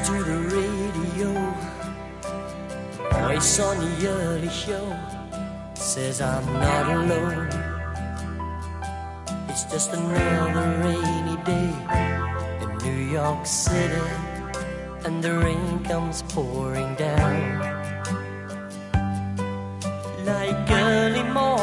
to the radio, voice on the early show says I'm not alone. It's just another rainy day in New York City, and the rain comes pouring down like early morning